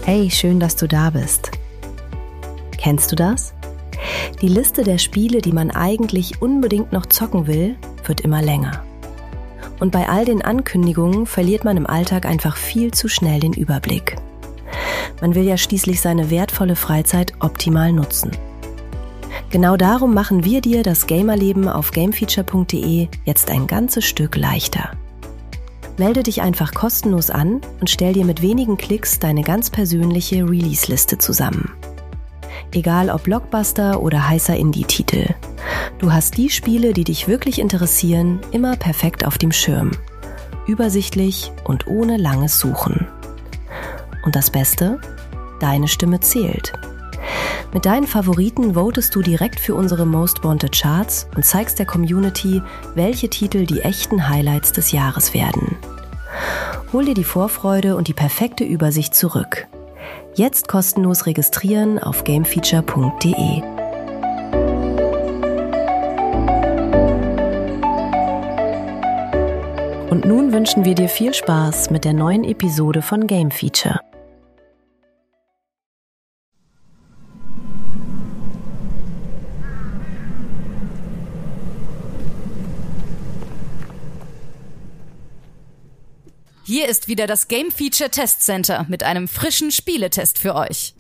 Hey, schön, dass du da bist. Kennst du das? Die Liste der Spiele, die man eigentlich unbedingt noch zocken will, wird immer länger. Und bei all den Ankündigungen verliert man im Alltag einfach viel zu schnell den Überblick. Man will ja schließlich seine wertvolle Freizeit optimal nutzen. Genau darum machen wir dir das Gamerleben auf gamefeature.de jetzt ein ganzes Stück leichter. Melde dich einfach kostenlos an und stell dir mit wenigen Klicks deine ganz persönliche Release-Liste zusammen. Egal ob Blockbuster oder heißer Indie-Titel. Du hast die Spiele, die dich wirklich interessieren, immer perfekt auf dem Schirm. Übersichtlich und ohne langes Suchen. Und das Beste? Deine Stimme zählt. Mit deinen Favoriten votest du direkt für unsere Most Wanted Charts und zeigst der Community, welche Titel die echten Highlights des Jahres werden. Hol dir die Vorfreude und die perfekte Übersicht zurück. Jetzt kostenlos registrieren auf gamefeature.de. Und nun wünschen wir dir viel Spaß mit der neuen Episode von Game Feature. Hier ist wieder das Game Feature Test Center mit einem frischen Spieletest für euch.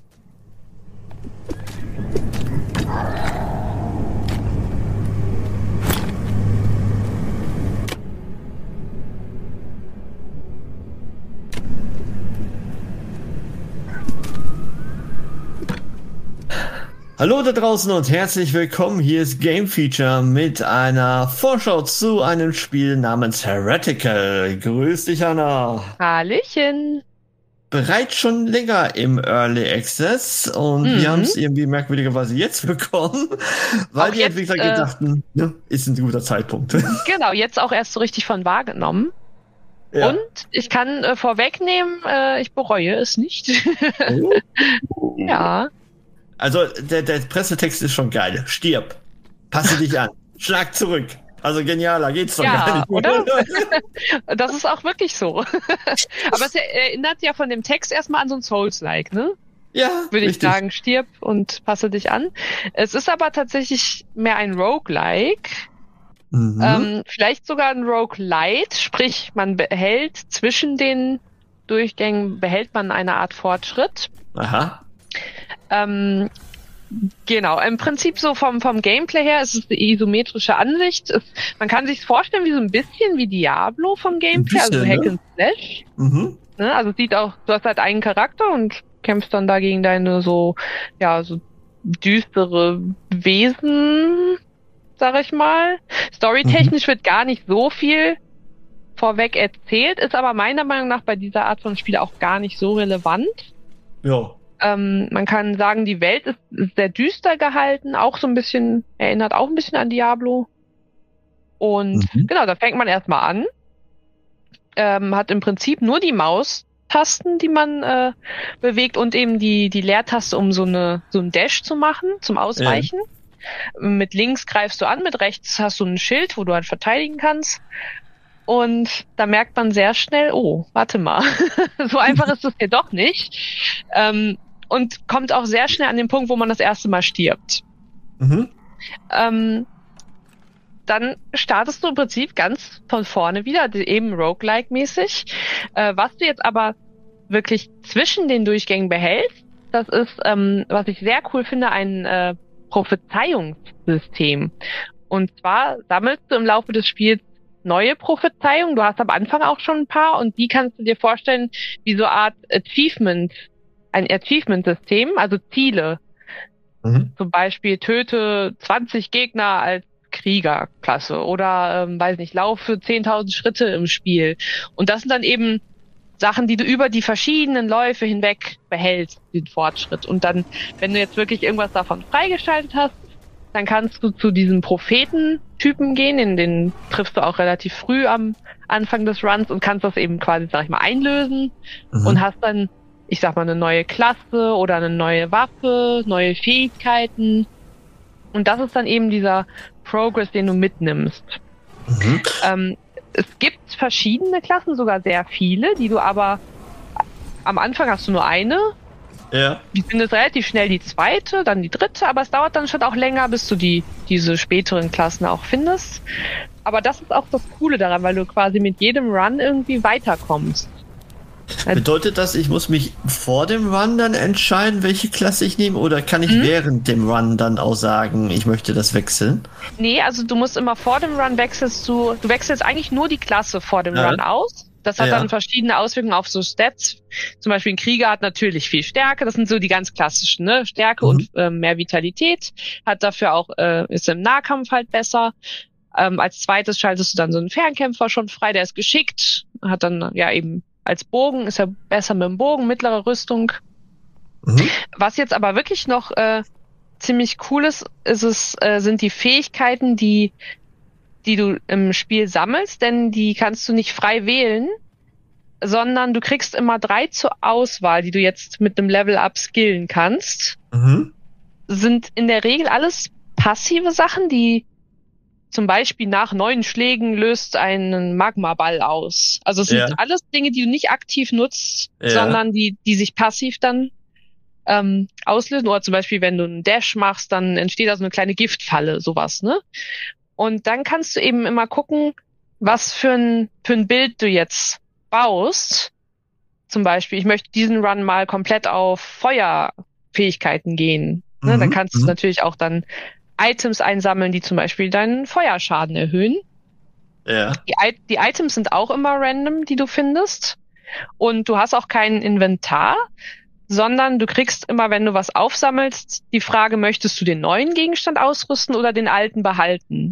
Hallo da draußen und herzlich willkommen. Hier ist Game Feature mit einer Vorschau zu einem Spiel namens Heretical. Grüß dich, Anna. Hallöchen. Bereits schon länger im Early Access und wir haben es irgendwie merkwürdigerweise jetzt bekommen, weil auch die Entwickler dachten, ist ein guter Zeitpunkt. Genau, jetzt auch erst so richtig von wahrgenommen. Ja. Und ich kann vorwegnehmen, ich bereue es nicht. Ja. Also der Pressetext ist schon geil. Stirb. Passe dich an. Schlag zurück. Also genialer geht's doch gar nicht. Oder? Das ist auch wirklich so. Aber es erinnert ja von dem Text erstmal an so ein Souls-like, ne? Ja, würde ich sagen, stirb und passe dich an. Es ist aber tatsächlich mehr ein Roguelike. Vielleicht sogar ein Roguelite, sprich man behält zwischen den Durchgängen eine Art Fortschritt. Aha. Genau, im Prinzip so vom Gameplay her ist es eine isometrische Ansicht. Man kann sich vorstellen wie so ein bisschen wie Diablo vom Gameplay, also Hack and Slash. Ne? Also sieht auch, du hast halt einen Charakter und kämpfst dann da gegen deine so düstere Wesen, sag ich mal. Storytechnisch wird gar nicht so viel vorweg erzählt, ist aber meiner Meinung nach bei dieser Art von Spiel auch gar nicht so relevant. Ja. Man kann sagen, die Welt ist sehr düster gehalten, auch so ein bisschen, erinnert auch ein bisschen an Diablo. Und genau, da fängt man erstmal an. Hat im Prinzip nur die Maustasten, die man bewegt und eben die Leertaste, um so ein Dash zu machen, zum Ausweichen. Ja. Mit links greifst du an, mit rechts hast du ein Schild, wo du halt verteidigen kannst. Und da merkt man sehr schnell, oh, warte mal, so einfach ist es hier doch nicht. Und kommt auch sehr schnell an den Punkt, wo man das erste Mal stirbt. Dann startest du im Prinzip ganz von vorne wieder, eben Roguelike-mäßig. Was du jetzt aber wirklich zwischen den Durchgängen behältst, das ist, was ich sehr cool finde, ein Prophezeiungssystem. Und zwar sammelst du im Laufe des Spiels neue Prophezeiungen. Du hast am Anfang auch schon ein paar und die kannst du dir vorstellen wie so eine Art ein Achievement-System, also Ziele. Zum Beispiel töte 20 Gegner als Kriegerklasse oder, weiß nicht, laufe 10.000 Schritte im Spiel. Und das sind dann eben Sachen, die du über die verschiedenen Läufe hinweg behältst, den Fortschritt. Und dann, wenn du jetzt wirklich irgendwas davon freigeschaltet hast, dann kannst du zu diesem Prophetentypen gehen, den triffst du auch relativ früh am Anfang des Runs und kannst das eben quasi, sag ich mal, einlösen und hast dann, ich sag mal, eine neue Klasse oder eine neue Waffe, neue Fähigkeiten. Und das ist dann eben dieser Progress, den du mitnimmst. Es gibt verschiedene Klassen, sogar sehr viele, die du aber am Anfang hast du nur eine Ja. Die findest relativ schnell die zweite, dann die dritte, aber es dauert dann schon auch länger, bis du diese späteren Klassen auch findest. Aber das ist auch das Coole daran, weil du quasi mit jedem Run irgendwie weiterkommst. Bedeutet das, ich muss mich vor dem Run dann entscheiden, welche Klasse ich nehme, oder kann ich während dem Run dann auch sagen, ich möchte das wechseln? Nee, also du musst immer vor dem Run du wechselst eigentlich nur die Klasse vor dem Run aus. Das hat dann verschiedene Auswirkungen auf so Stats. Zum Beispiel ein Krieger hat natürlich viel Stärke. Das sind so die ganz klassischen, ne? Stärke und mehr Vitalität. Hat dafür auch, ist im Nahkampf halt besser. Als zweites schaltest du dann so einen Fernkämpfer schon frei. Der ist geschickt. Hat dann ja eben als Bogen, ist ja besser mit dem Bogen, mittlere Rüstung. Was jetzt aber wirklich noch ziemlich cool ist, sind die Fähigkeiten, die du im Spiel sammelst, denn die kannst du nicht frei wählen, sondern du kriegst immer 3 zur Auswahl, die du jetzt mit einem Level-Up skillen kannst. Sind in der Regel alles passive Sachen, die zum Beispiel nach 9 Schlägen löst einen Magmaball aus. Also es sind alles Dinge, die du nicht aktiv nutzt, sondern die sich passiv dann auslösen. Oder zum Beispiel, wenn du einen Dash machst, dann entsteht da so eine kleine Giftfalle, sowas, ne? Und dann kannst du eben immer gucken, was für ein Bild du jetzt baust. Zum Beispiel, ich möchte diesen Run mal komplett auf Feuerfähigkeiten gehen. Ne? Dann kannst du natürlich auch dann Items einsammeln, die zum Beispiel deinen Feuerschaden erhöhen. Ja. Die Items sind auch immer random, die du findest. Und du hast auch kein Inventar, sondern du kriegst immer, wenn du was aufsammelst, die Frage, möchtest du den neuen Gegenstand ausrüsten oder den alten behalten?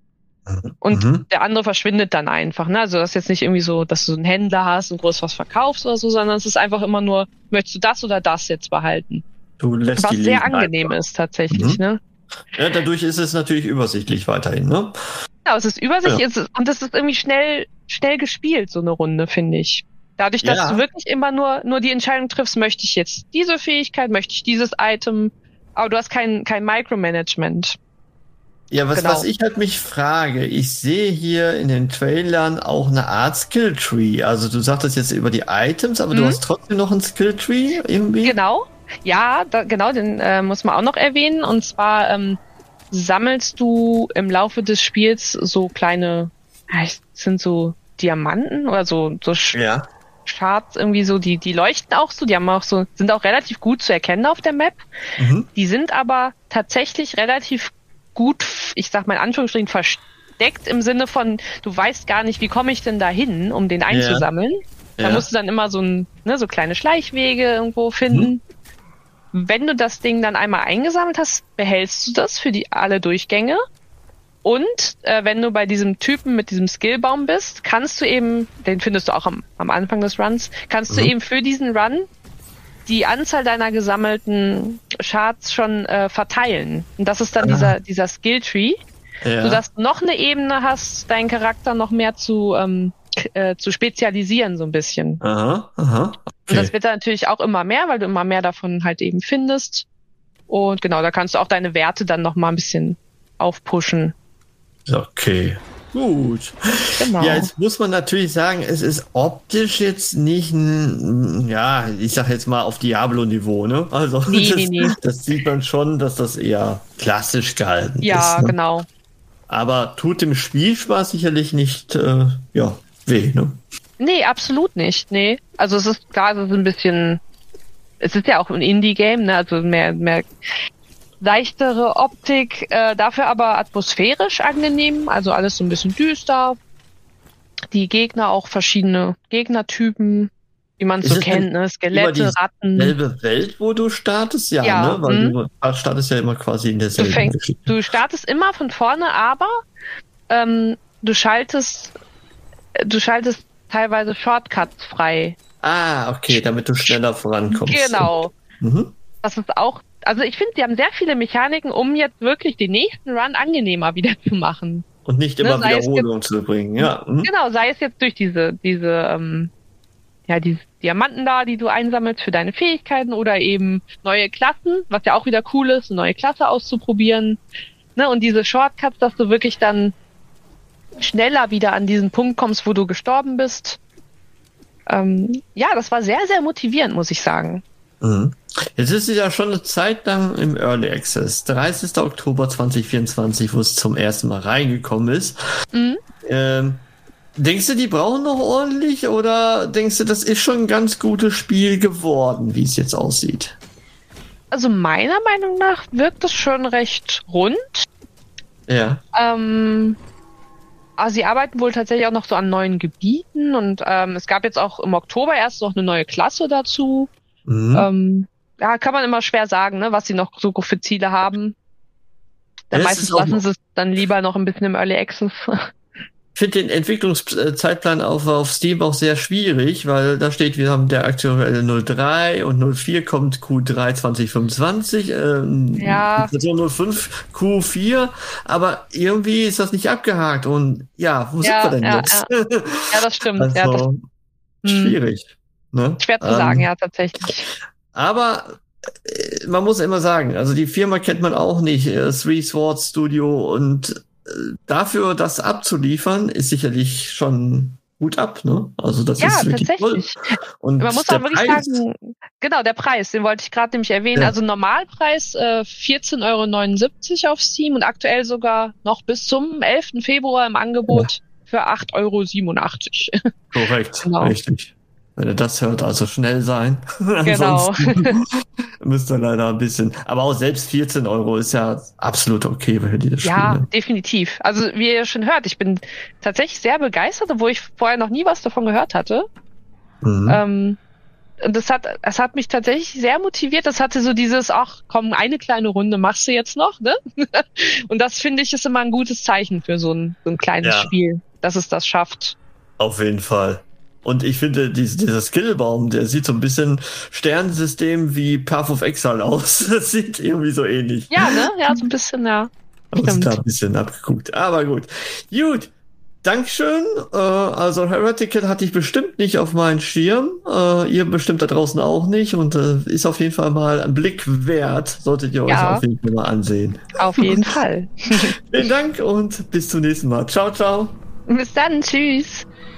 Und der andere verschwindet dann einfach. Ne? Also das ist jetzt nicht irgendwie so, dass du einen Händler hast und groß was verkaufst oder so, sondern es ist einfach immer nur, möchtest du das oder das jetzt behalten? Du lässt was die sehr Leben angenehm einfach. ist tatsächlich. Ne? Ja, dadurch ist es natürlich übersichtlich weiterhin. Ne? Ja, es ist übersichtlich und es ist irgendwie schnell gespielt, so eine Runde, finde ich. Dadurch, dass du wirklich immer nur die Entscheidung triffst, möchte ich jetzt diese Fähigkeit, möchte ich dieses Item, aber du hast kein Micromanagement. Ja, was ich halt mich frage, ich sehe hier in den Trailern auch eine Art Skilltree. Also du sagtest jetzt über die Items, aber du hast trotzdem noch ein Skilltree irgendwie? Genau. Ja, den muss man auch noch erwähnen. Und zwar sammelst du im Laufe des Spiels so kleine, sind so Diamanten oder so Shards irgendwie so, die leuchten auch so, die haben auch so, sind auch relativ gut zu erkennen auf der Map. Die sind aber tatsächlich relativ gut, ich sag mal in Anführungsstrichen, versteckt im Sinne von, du weißt gar nicht, wie komme ich denn da hin, um den einzusammeln. Da musst du dann immer so kleine Schleichwege irgendwo finden. Wenn du das Ding dann einmal eingesammelt hast, behältst du das für alle Durchgänge. Und wenn du bei diesem Typen mit diesem Skillbaum bist, kannst du eben, den findest du auch am Anfang des Runs, kannst du eben für diesen Run die Anzahl deiner gesammelten Shards schon verteilen. Und das ist dann dieser Skilltree, sodass du noch eine Ebene hast, deinen Charakter noch mehr zu spezialisieren, so ein bisschen. Okay. Und das wird dann natürlich auch immer mehr, weil du immer mehr davon halt eben findest. Und genau, da kannst du auch deine Werte dann noch mal ein bisschen aufpushen. Okay, gut. Genau. Ja, jetzt muss man natürlich sagen, es ist optisch jetzt nicht ich sag jetzt mal auf Diablo-Niveau, ne? Also nee. Das sieht man schon, dass das eher klassisch gehalten ist. Ja, ne? Genau. Aber tut dem Spielspaß sicherlich nicht, weh, ne? Nee, absolut nicht, nee. Also es ist klar, es ist ein bisschen, es ist ja auch ein Indie-Game, ne? Also mehr leichtere Optik, dafür aber atmosphärisch angenehm, also alles so ein bisschen düster. Die Gegner auch verschiedene Gegnertypen, wie man so kennt, ne? Skelette, Ratten. Selbe Welt, wo du startest, ne? Weil du startest ja immer quasi in derselben Geschichte. Du startest immer von vorne, aber du schaltest teilweise Shortcuts frei. Ah, okay, damit du schneller vorankommst. Genau. Das ist auch, also ich finde, sie haben sehr viele Mechaniken, um jetzt wirklich den nächsten Run angenehmer wieder zu machen. Und nicht immer Wiederholung zu bringen, Genau, sei es jetzt durch diese Diamanten da, die du einsammelst für deine Fähigkeiten oder eben neue Klassen, was ja auch wieder cool ist, eine neue Klasse auszuprobieren. Ne? Und diese Shortcuts, dass du wirklich dann schneller wieder an diesen Punkt kommst, wo du gestorben bist. Das war sehr, sehr motivierend, muss ich sagen. Jetzt ist es ja schon eine Zeit lang im Early Access. 30. Oktober 2024, wo es zum ersten Mal reingekommen ist. Denkst du, die brauchen noch ordentlich oder denkst du, das ist schon ein ganz gutes Spiel geworden, wie es jetzt aussieht? Also meiner Meinung nach wirkt es schon recht rund. Ja. Also sie arbeiten wohl tatsächlich auch noch so an neuen Gebieten und es gab jetzt auch im Oktober erst noch eine neue Klasse dazu. Ja, kann man immer schwer sagen, ne, was sie noch so für Ziele haben. Dann meistens lassen sie es dann lieber noch ein bisschen im Early Access. Ich finde den Entwicklungszeitplan auf Steam auch sehr schwierig, weil da steht, wir haben der aktuelle 03 und 04 kommt Q3 2025, Version 05 Q4, aber irgendwie ist das nicht abgehakt und ja, wo sind wir denn jetzt? Ja, das stimmt. Also, schwierig. Ne? Schwer zu sagen, ja, tatsächlich. Aber man muss immer sagen, also die Firma kennt man auch nicht, Three Swords Studio und dafür das abzuliefern, ist sicherlich schon gut ab, ne? Also das ist wirklich tatsächlich. Toll. Und man muss auch wirklich sagen, genau, der Preis, den wollte ich gerade nämlich erwähnen. Ja. Also Normalpreis 14,79 € auf Steam und aktuell sogar noch bis zum 11. Februar im Angebot für 8,87 €. Korrekt, genau. Richtig. Wenn ihr das hört, also schnell sein. Genau. Müsst ihr leider ein bisschen. Aber auch selbst 14 € ist ja absolut okay für dieses Spiel. Ja, definitiv. Also wie ihr schon hört, ich bin tatsächlich sehr begeistert, obwohl ich vorher noch nie was davon gehört hatte. Und es hat mich tatsächlich sehr motiviert. Das hatte so dieses, ach komm, eine kleine Runde machst du jetzt noch, ne? Und das finde ich ist immer ein gutes Zeichen für so ein kleines Spiel, dass es das schafft. Auf jeden Fall. Und ich finde, dieser Skillbaum, der sieht so ein bisschen Sternensystem wie Path of Exile aus. Das sieht irgendwie so ähnlich. Ja, ne? Ja, so ein bisschen, ja. Ist da ein bisschen abgeguckt. Aber gut. Gut. Dankeschön. Also Heretical hatte ich bestimmt nicht auf meinen Schirm. Ihr bestimmt da draußen auch nicht. Und ist auf jeden Fall mal ein Blick wert. Solltet ihr euch auf jeden Fall mal ansehen. Auf jeden Fall. Vielen Dank und bis zum nächsten Mal. Ciao, ciao. Bis dann. Tschüss.